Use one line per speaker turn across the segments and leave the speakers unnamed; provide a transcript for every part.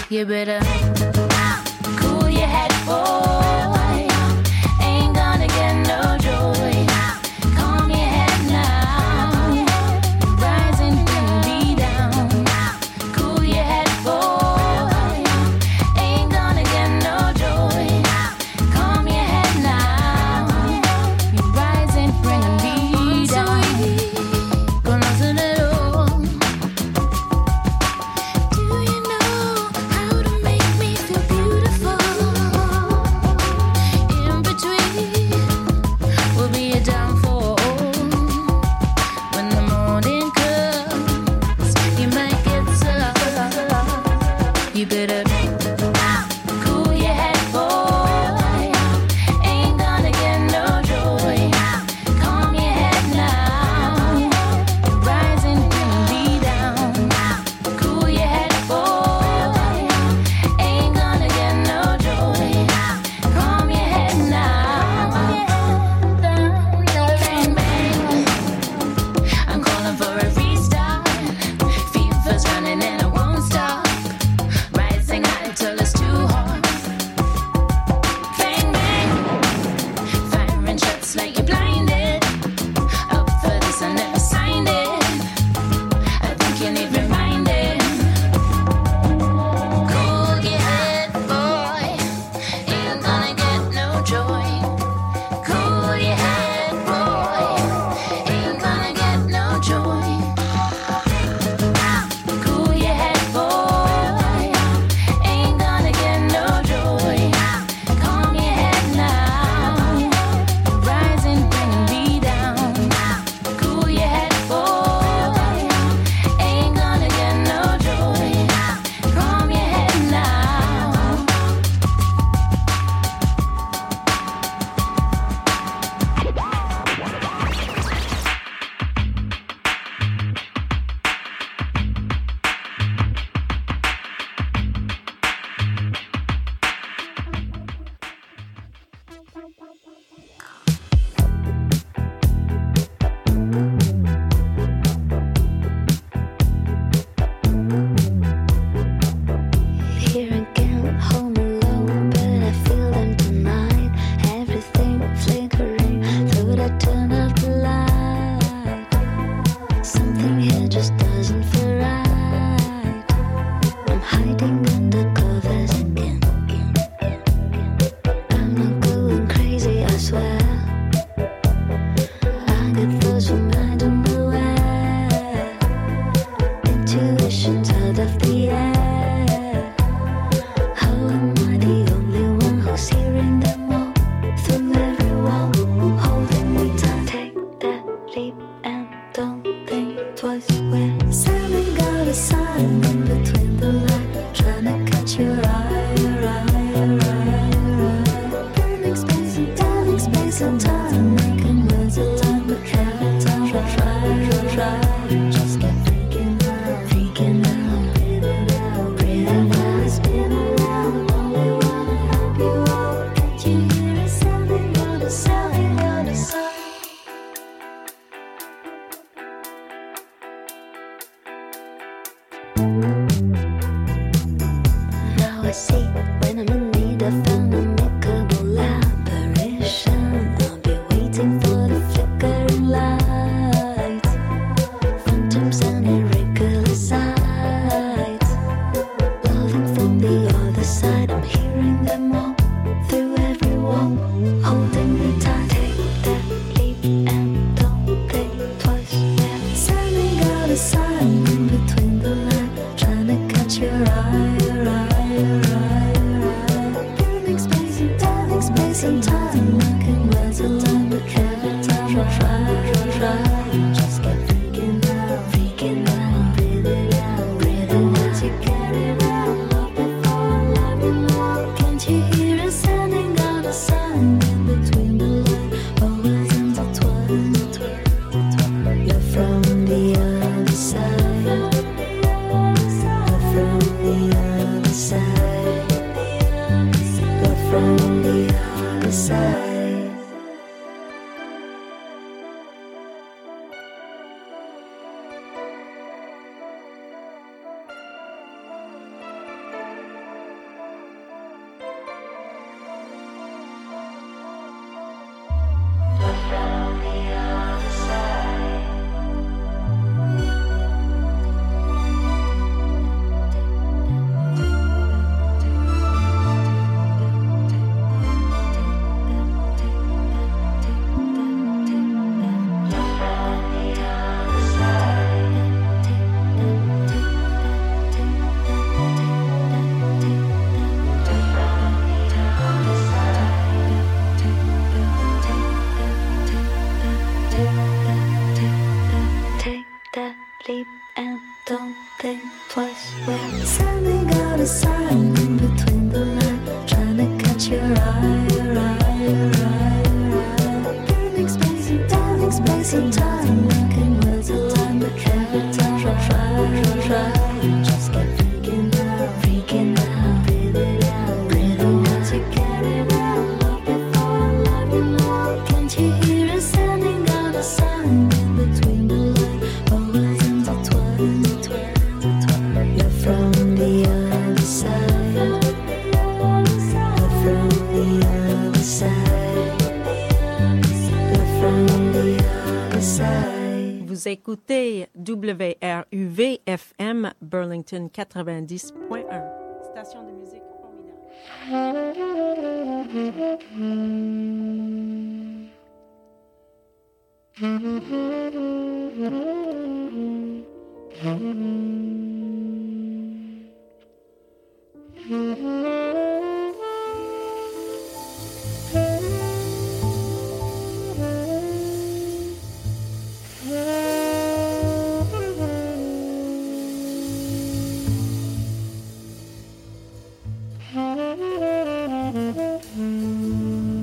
You better cool your head, boy. Ain't gonna get no joy. Calm your head now. Rise and bring me down. Cool your head, boy. Ain't gonna get no joy. Calm your head now. Rise and bring me down. Conoce el oro. Do you know how to make me feel beautiful? In between will be a downfall. When the morning comes, you might get so. You better cool your head, boy. Ain't gonna get no joy. Calm your head now. Rise and bring me down. Cool your head, boy. Ain't gonna get no joy. Calm your head now. Bang, bang. I'm calling for a restart. Fever's running and I won't stop. Rising high till it's too hot. Bang, bang. Firing shots like you're blinded. Up for this, I never signed it. I think you need reminding. Cool your head, boy. Ain't gonna get no joy. Cool your head, boy. Ain't gonna get no joy. Cool your head, boy. Ain't gonna get no joy. Calm your head now. Rise and bring me down. Cool your head, boy. Ain't gonna get no joy. Calm your head now. Here again, home alone, but I feel them tonight. Everything flickering through the turn of the light. Something here just doesn't feel right. I'm hiding under covers again. I'm not going crazy, I swear. I get thoughts from I don't know where. Intuitions out of the air. How am I the only one who's hearing them all? Through every wall, holding me tight. Take that leap and don't think twice. We're sailing out of sight in between the lines, trying to catch your eye, your eye, your eye, your eye. Burning space and turning space and time, making words align, but every time I try, just get freaking out, freaking out, breathing out, spinning around. Only wanna help you out. Can't you hear it sounding on the sounding on the sound? Now I see when I'm in need of an amicable apparition. I'll be waiting for the flickering light. Phantoms and irregular sights. Loving from the other side, I'm hearing them all through every wall, holding me tight. Take that leap and don't think twice. We're sailing out of sight in between the lines, trying to catch your eye, your eye, your eye, your eye. Burning space and turning space and time, making words align, but every time I try, just get freaking out, breathing out, you get it out, love before love you love. Can't you hear it sounding on the sun in between the lines, always intertwined. Love from the other side, love from the other side, love from the other side. sending out a sign in between the lines, trying to catch your eye, your eye, your eye, your eye. Turning space and time, making words align, but every time I try, you just keep freaking out, breathing out to get it out. Love before I love you now. Can't you hear us sending out a sign in between the lines, always intertwined. You're from the other side. You're from the other side. You're from the other side.
Vous écoutez WRUV-FM Burlington 90.1, station de musique
Formidable.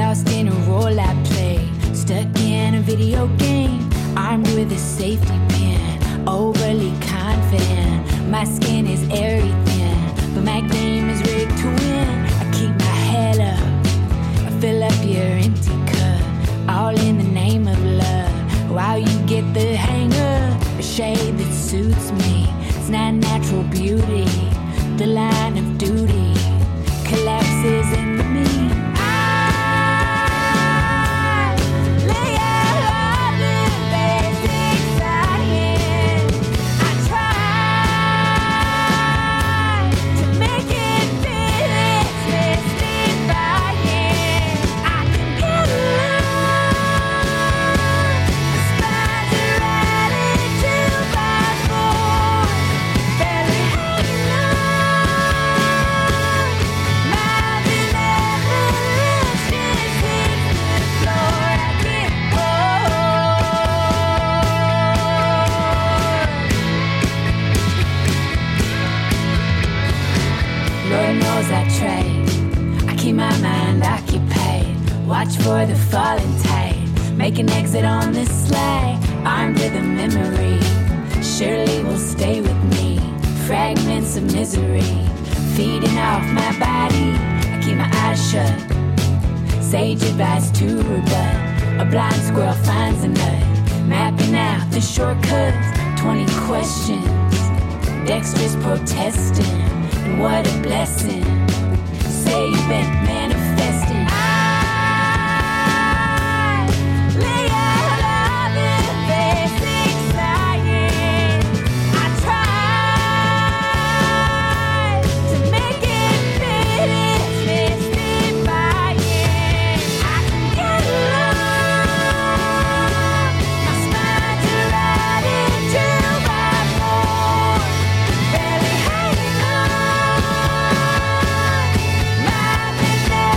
lost in a role I play, stuck in a video game, armed with a safety pin, overly confident. My skin is airy thin, but my game is rigged to win. I keep my head up, I fill up your empty cup, all in the name of love. While you get the hang of a shade that suits me, it's not natural beauty. The line of duty collapses into me. Watch for the falling tide, make an exit on this slide, armed with a memory, surely will stay with me. Fragments of misery, feeding off my body, I keep my eyes shut, sage advice to rebut. A blind squirrel finds a nut, mapping out the shortcuts, 20 questions, dexterous protesting, and what a blessing. Say you've been manifesting.
My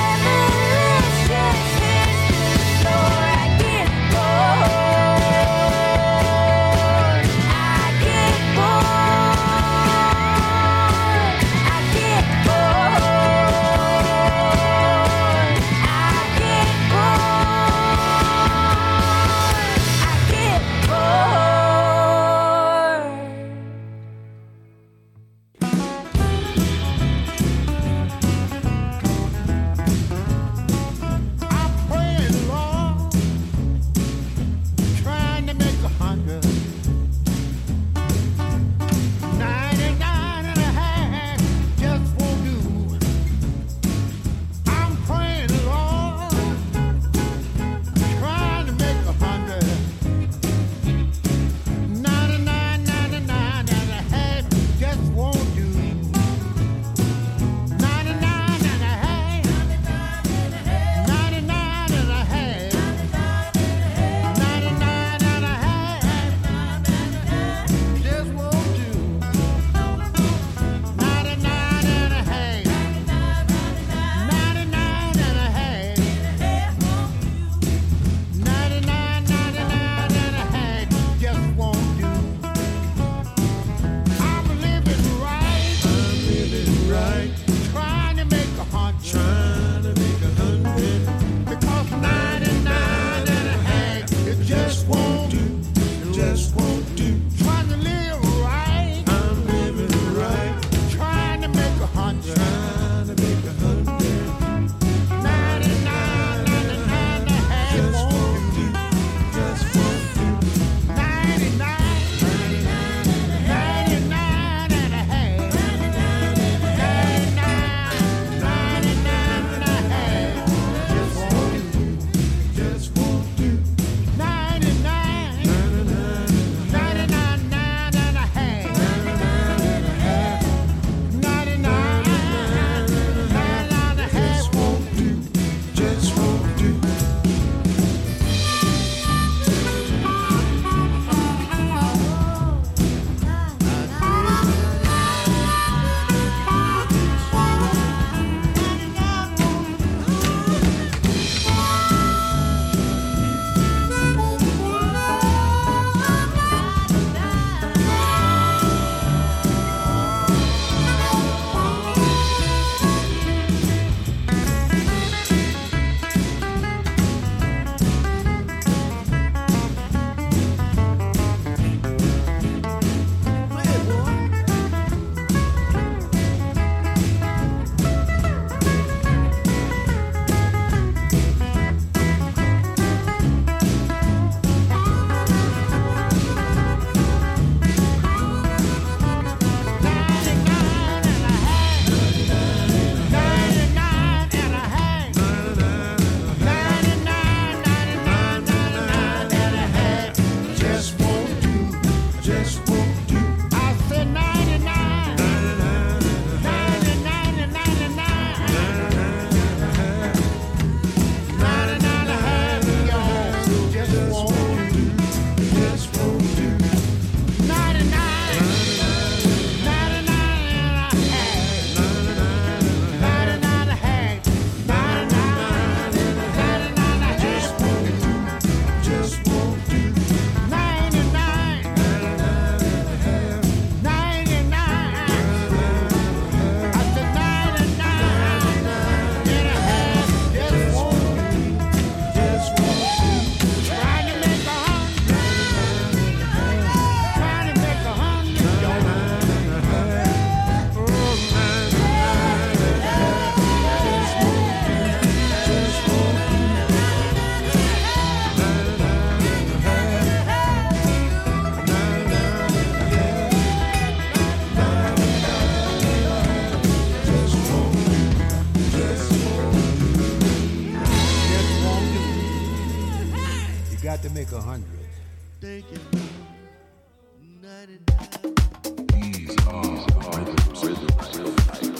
got to make 100.
Thank you. 99.
These are rhythms.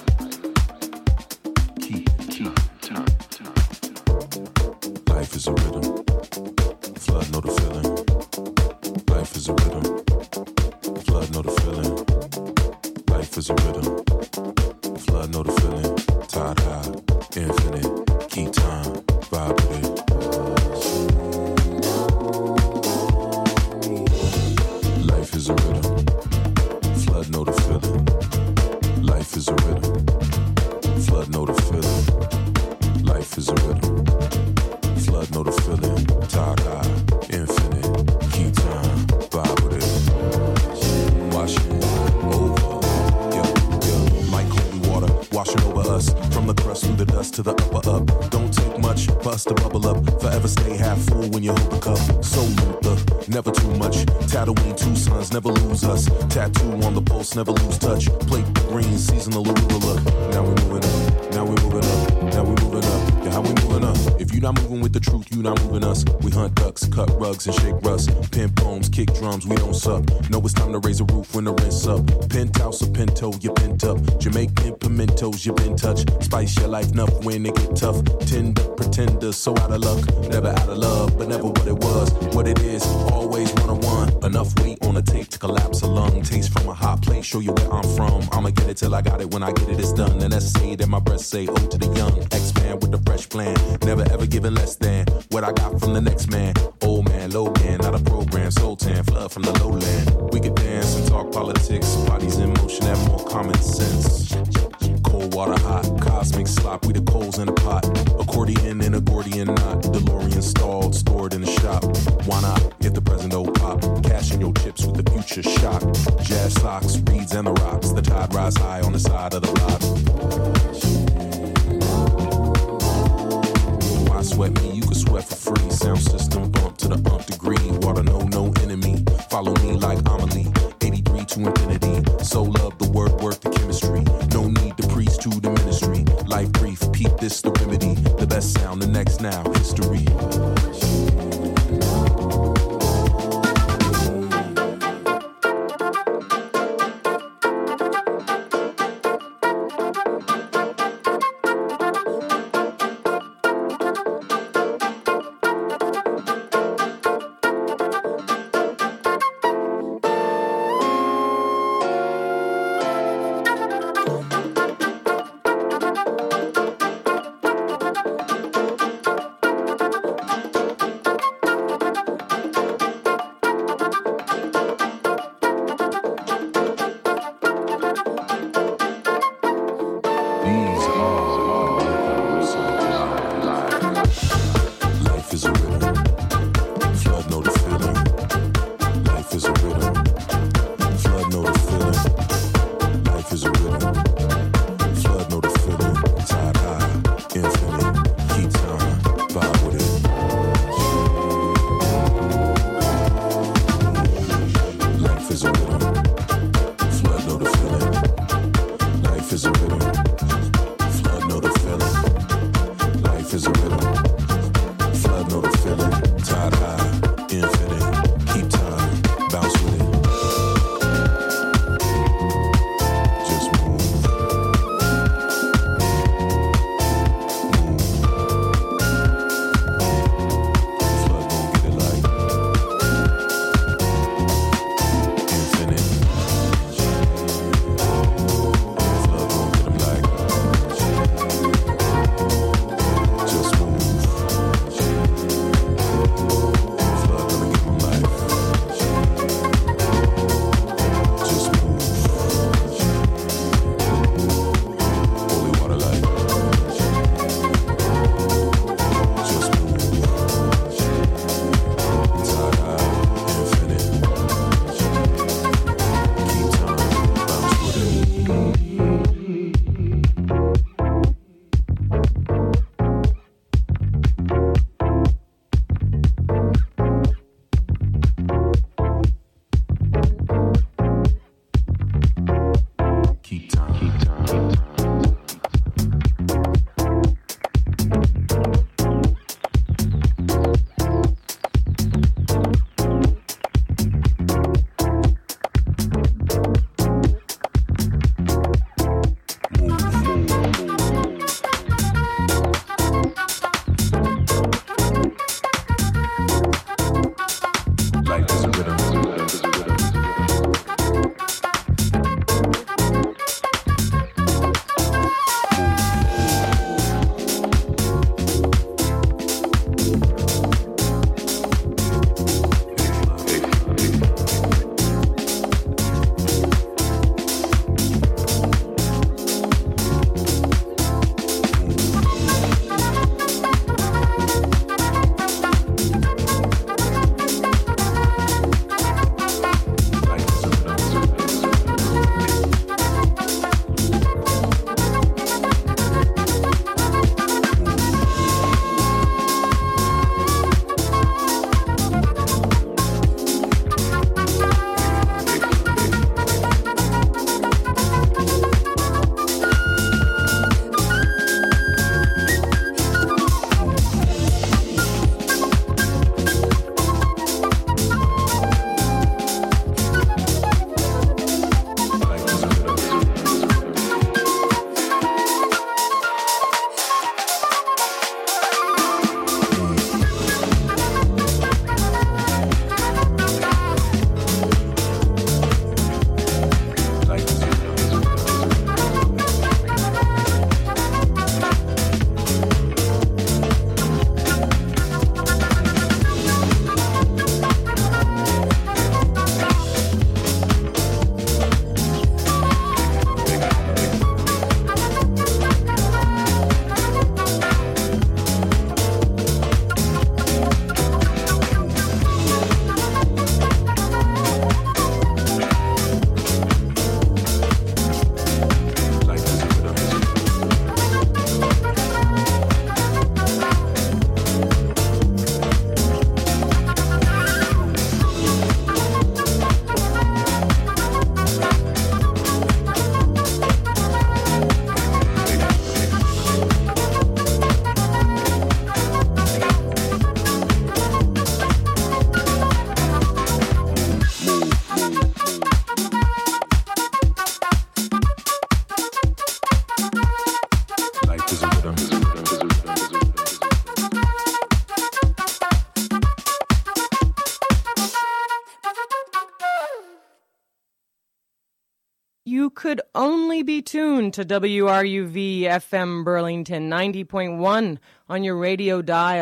Keep time. Life is a rhythm. Flood know the feeling. Life is a rhythm. Flood know the feeling. Life is a rhythm. Flood know the feeling. Tide high, infinite. Keep time, vibe with it. Life is a rhythm. Flood know the feeling. Life is a rhythm. Flood know the feeling. Life is a rhythm. Flood know the feeling. Tide high, infinite. Keep time, vibe with it. Wash it over. Yeah. Like holy water, washing over us. From the crust through the dust to the upper up. Don't take much, bust to bubble up. Forever stay half full when you hold the cup. So Luther, never too much. Tatooine, two sons, never lose us. Tattoo on the pulse, never lose touch. Plate the green, seasonal arugula. Now we moving up, now we moving up, now we moving up. Yeah, how we moving up? If you not moving with the truth, you not moving us. We hunt ducks, cut rugs, and shake rust. Pin poems, kick drums, we don't suck. Know it's time to raise a roof when the rent's up. Penthouse or pinto, you pent up. Jamaican pimentos, you been touched. Spice your life enough when it get tough. Tend up, pretenders, so out of luck. Never out of love, but never what it was. What it is, always one-on-one. Enough weight on the tape to collapse a lung. Taste from a hot plate, show you where I'm from. I'ma get it till I got it, when I get it, it's done. And that's say that my breath say, oh to the young. Expand with the fresh plan. Never ever giving less than what I got from the next man. Old man, Logan, not a program. Sultan, flood from the lowland. We could dance and talk politics. Bodies in motion, have more common sense. Cold water hot, cosmic slop, we the coals in the pot. Accordion and a Gordian knot. DeLorean stalled, stored in the shop. Why not, if the present don't pop? Cashing your chips with the future shock. Jazz socks, reeds and the rocks. The tide rise high on the side of the block. Why sweat me? You can sweat for free. Sound system bump to the nth degree. Water no enemy. Follow me like Amelie. 83 to infinity. So love the word, work the chemistry. No need to preach to the ministry. Life brief, peep this the remedy. The best sound, the next now, history.
could only be tuned to WRUV FM Burlington 90.1 on your radio dial.